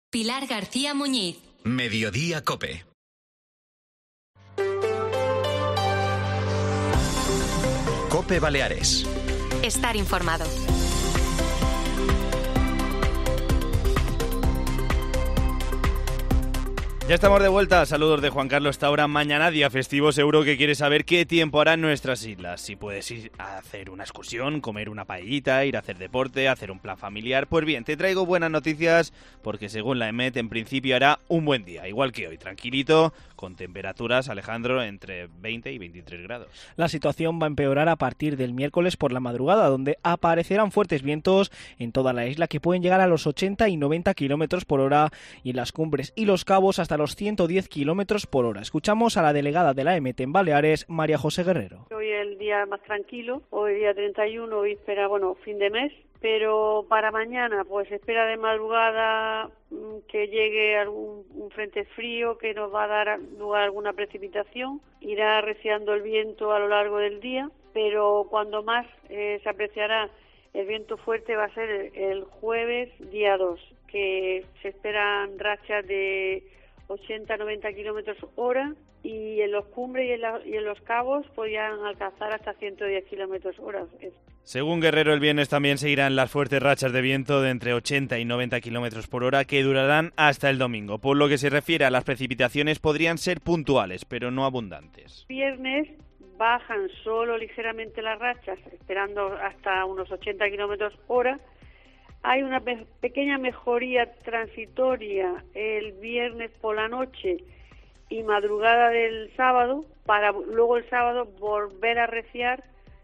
Pilar García Muñiz. Mediodía COPE. COPE Baleares. Estar informado. Ya estamos de vuelta, saludos de Juan Carlos. Esta hora, mañana, día festivo, seguro que quieres saber qué tiempo hará en nuestras islas. Si puedes ir a hacer una excursión, comer una paellita, ir a hacer deporte, hacer un plan familiar. Pues bien, te traigo buenas noticias porque según la EMET, en principio hará un buen día, igual que hoy, tranquilito, con temperaturas, Alejandro, entre 20 y 23 grados. La situación va a empeorar a partir del miércoles por la madrugada, donde aparecerán fuertes vientos en toda la isla que pueden llegar a los 80 y 90 kilómetros por hora y en las cumbres y los cabos hasta los 110 kilómetros por hora. Escuchamos a la delegada de la EMET en Baleares, María José Guerrero. Hoy es el día más tranquilo, hoy día 31, hoy espera, fin de mes, pero para mañana pues espera de madrugada que llegue un frente frío que nos va a dar lugar a alguna precipitación, irá arreciando el viento a lo largo del día, pero cuando más se apreciará el viento fuerte va a ser el jueves día 2, que se esperan rachas de 80-90 kilómetros hora y en los cumbres y en los cabos podrían alcanzar hasta 110 kilómetros hora. Según Guerrero, el viernes también seguirán las fuertes rachas de viento de entre 80 y 90 kilómetros por hora que durarán hasta el domingo. Por lo que se refiere a las precipitaciones, podrían ser puntuales, pero no abundantes. Viernes bajan solo ligeramente las rachas, esperando hasta unos 80 kilómetros hora. Hay una pequeña mejoría transitoria el viernes por la noche y madrugada del sábado, para luego el sábado volver a arreciar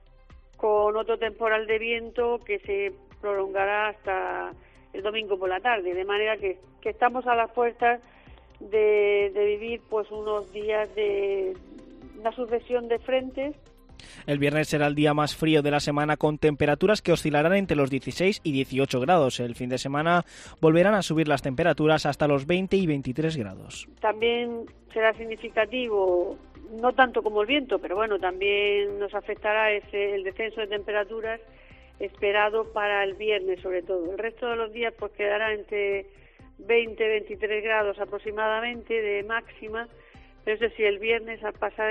con otro temporal de viento que se prolongará hasta el domingo por la tarde, de manera que estamos a las puertas de vivir pues unos días de una sucesión de frentes. El viernes será el día más frío de la semana, con temperaturas que oscilarán entre los 16 y 18 grados. El fin de semana volverán a subir las temperaturas hasta los 20 y 23 grados. También será significativo, no tanto como el viento, pero también nos afectará el descenso de temperaturas esperado para el viernes sobre todo. El resto de los días pues quedará entre 20 y 23 grados aproximadamente de máxima. Pero eso sí, el viernes al pasar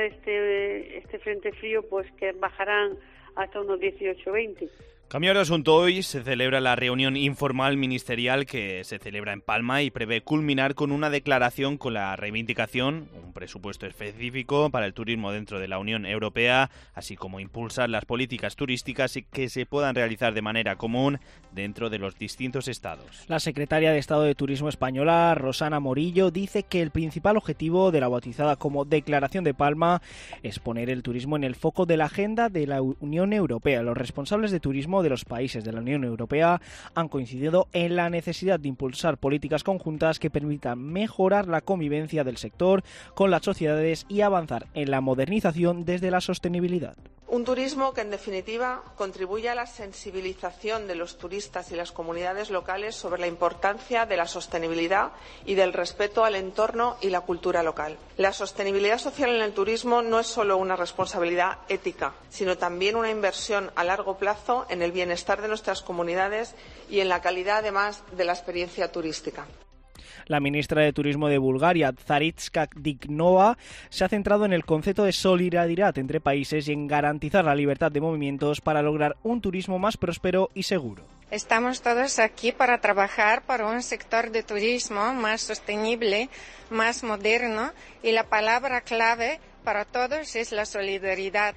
este frente frío, pues que bajarán hasta unos 18-20. Cambiar de asunto, hoy se celebra la reunión informal ministerial que se celebra en Palma y prevé culminar con una declaración con la reivindicación, un presupuesto específico para el turismo dentro de la Unión Europea, así como impulsar las políticas turísticas que se puedan realizar de manera común dentro de los distintos estados. La secretaria de Estado de Turismo española, Rosana Morillo, dice que el principal objetivo de la bautizada como Declaración de Palma es poner el turismo en el foco de la agenda de la Unión Europea. Los responsables de turismo de los países de la Unión Europea han coincidido en la necesidad de impulsar políticas conjuntas que permitan mejorar la convivencia del sector con las sociedades y avanzar en la modernización desde la sostenibilidad. Un turismo que, en definitiva, contribuya a la sensibilización de los turistas y las comunidades locales sobre la importancia de la sostenibilidad y del respeto al entorno y la cultura local. La sostenibilidad social en el turismo no es solo una responsabilidad ética, sino también una inversión a largo plazo en el bienestar de nuestras comunidades y en la calidad, además, de la experiencia turística. La ministra de Turismo de Bulgaria, Zariska Dignova, se ha centrado en el concepto de solidaridad entre países y en garantizar la libertad de movimientos para lograr un turismo más próspero y seguro. Estamos todos aquí para trabajar para un sector de turismo más sostenible, más moderno, y la palabra clave para todos es la solidaridad.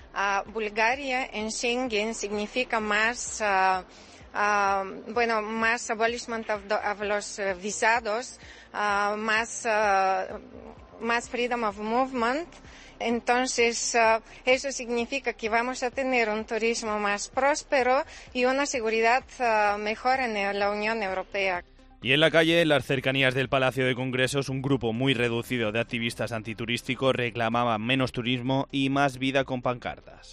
Bulgaria en Schengen significa más abolishment of los visados, más freedom of movement. Entonces, eso significa que vamos a tener un turismo más próspero y una seguridad mejor en la Unión Europea. Y en la calle, en las cercanías del Palacio de Congresos, un grupo muy reducido de activistas antiturísticos reclamaban menos turismo y más vida con pancartas.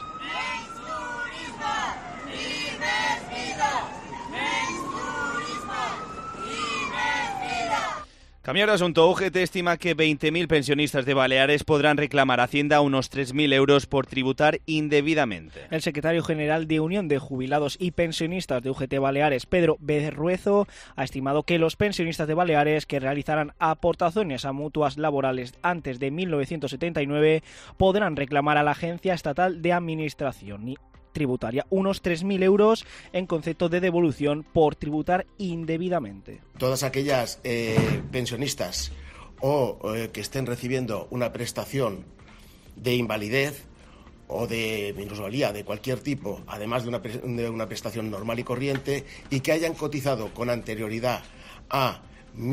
Cambiar de asunto, UGT estima que 20.000 pensionistas de Baleares podrán reclamar a Hacienda unos 3.000 euros por tributar indebidamente. El secretario general de Unión de Jubilados y Pensionistas de UGT Baleares, Pedro Berruezo, ha estimado que los pensionistas de Baleares que realizaran aportaciones a mutuas laborales antes de 1979 podrán reclamar a la Agencia Estatal de Administración Tributaria unos 3.000 euros en concepto de devolución por tributar indebidamente. Todas aquellas pensionistas o que estén recibiendo una prestación de invalidez o de minusvalía de cualquier tipo, además de una prestación normal y corriente, y que hayan cotizado con anterioridad a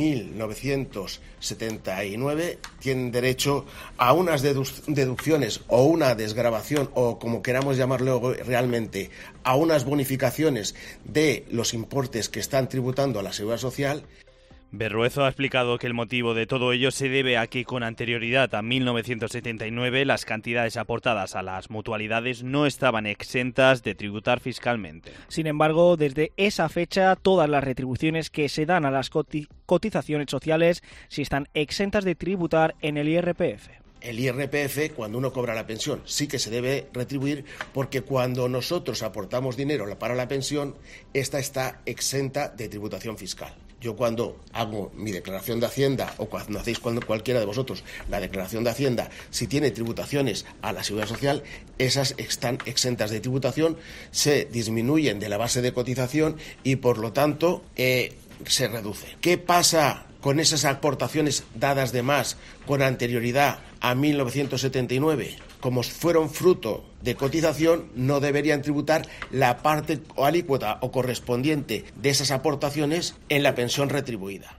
1979, tienen derecho a unas deducciones o una desgravación, o como queramos llamarlo realmente, a unas bonificaciones de los importes que están tributando a la Seguridad Social. Berruezo ha explicado que el motivo de todo ello se debe a que con anterioridad a 1979 las cantidades aportadas a las mutualidades no estaban exentas de tributar fiscalmente. Sin embargo, desde esa fecha todas las retribuciones que se dan a las cotizaciones sociales sí están exentas de tributar en el IRPF. El IRPF, cuando uno cobra la pensión, sí que se debe retribuir, porque cuando nosotros aportamos dinero para la pensión, esta está exenta de tributación fiscal. Yo cuando hago mi declaración de Hacienda, o cuando hacéis cualquiera de vosotros la declaración de Hacienda, si tiene tributaciones a la Seguridad Social, esas están exentas de tributación, se disminuyen de la base de cotización y por lo tanto se reduce. ¿Qué pasa con esas aportaciones dadas de más con anterioridad a 1979? Como fueron fruto de cotización, no deberían tributar la parte o alícuota o correspondiente de esas aportaciones en la pensión retribuida.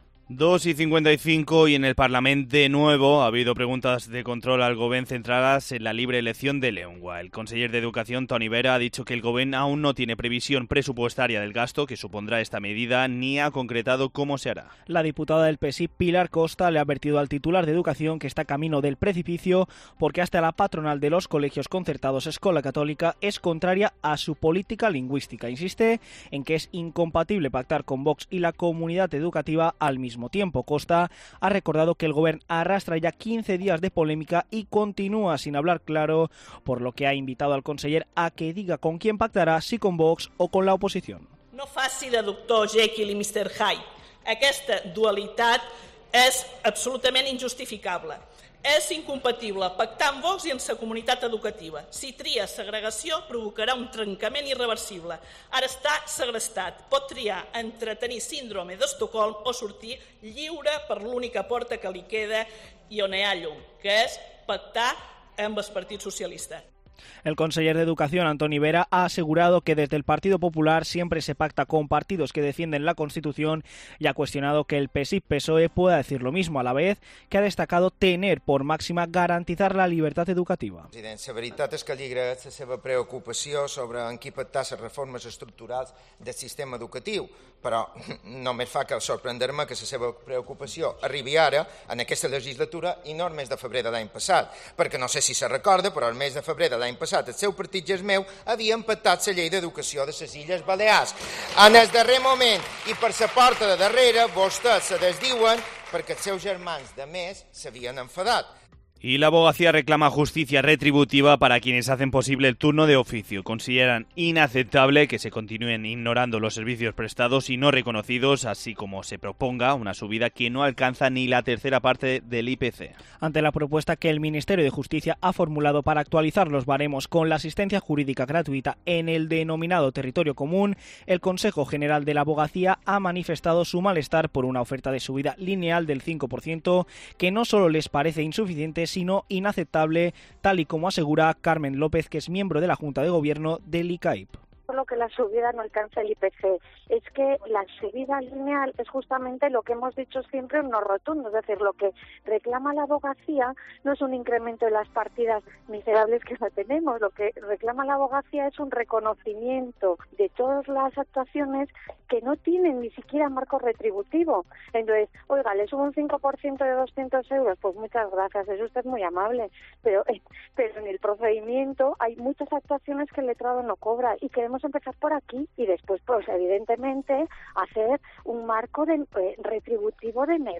2:55 y en el Parlamento de nuevo ha habido preguntas de control al Gobierno centradas en la libre elección de Leungua. El conseller de Educación, Toni Vera, ha dicho que el Gobierno aún no tiene previsión presupuestaria del gasto que supondrá esta medida ni ha concretado cómo se hará. La diputada del PSI, Pilar Costa, le ha advertido al titular de Educación que está camino del precipicio porque hasta la patronal de los colegios concertados Escola Católica es contraria a su política lingüística. Insiste en que es incompatible pactar con Vox y la comunidad educativa al mismo tiempo. Costa ha recordado que el Gobierno arrastra ya 15 días de polémica y continúa sin hablar claro, por lo que ha invitado al conseller a que diga con quién pactará, si con Vox o con la oposición. No faci de doctor Jekyll i Mr. Hyde. Aquesta dualitat és absolutament injustificable. És incompatible pactar amb Vox i amb la comunitat educativa. Si tria segregació, provocarà un trencament irreversible. Ara està segrestat. Pot triar entre tenir síndrome d'Estocolm o sortir lliure per l'única porta que li queda i on hi ha llum, que és pactar amb el Partit Socialista. El conseller de Educación, Antoni Vera, ha asegurado que desde el Partido Popular siempre se pacta con partidos que defienden la Constitución y ha cuestionado que el PSI-PSOE pueda decir lo mismo, a la vez que ha destacado tener por máxima garantizar la libertad educativa. La veritat és que li agraeix la seva preocupació sobre en qui pactar les reformes estructurals del sistema educatiu, però només fa que sorprendre-me que la seva preocupació arribi ara, en aquesta legislatura, i no el mes de febrer de l'any passat, perquè no sé si se recorda, però el mes de febrer de l'any passat el seu partit i el meu havien pactat la llei d'educació de les Illes Balears. En el darrer moment i per la porta de darrere vostès se desdiuen perquè els seus germans de més s'havien enfadat. Y la abogacía reclama justicia retributiva para quienes hacen posible el turno de oficio. Consideran inaceptable que se continúen ignorando los servicios prestados y no reconocidos, así como se proponga una subida que no alcanza ni la tercera parte del IPC. Ante la propuesta que el Ministerio de Justicia ha formulado para actualizar los baremos con la asistencia jurídica gratuita en el denominado territorio común, el Consejo General de la Abogacía ha manifestado su malestar por una oferta de subida lineal del 5% que no solo les parece insuficiente, sino inaceptable, tal y como asegura Carmen López, que es miembro de la Junta de Gobierno del ICAIP. Lo que la subida no alcanza el IPC es que la subida lineal es justamente lo que hemos dicho siempre un no rotundo, es decir, lo que reclama la abogacía no es un incremento de las partidas miserables que no tenemos, lo que reclama la abogacía es un reconocimiento de todas las actuaciones que no tienen ni siquiera marco retributivo. Entonces, oiga, le subo un 5% de 200 euros, pues muchas gracias, es usted muy amable, pero en el procedimiento hay muchas actuaciones que el letrado no cobra y queremos empezar por aquí y después, pues evidentemente, hacer un marco retributivo de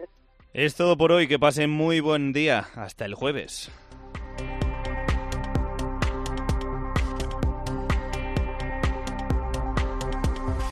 Es todo por hoy, que pasen muy buen día. Hasta el jueves.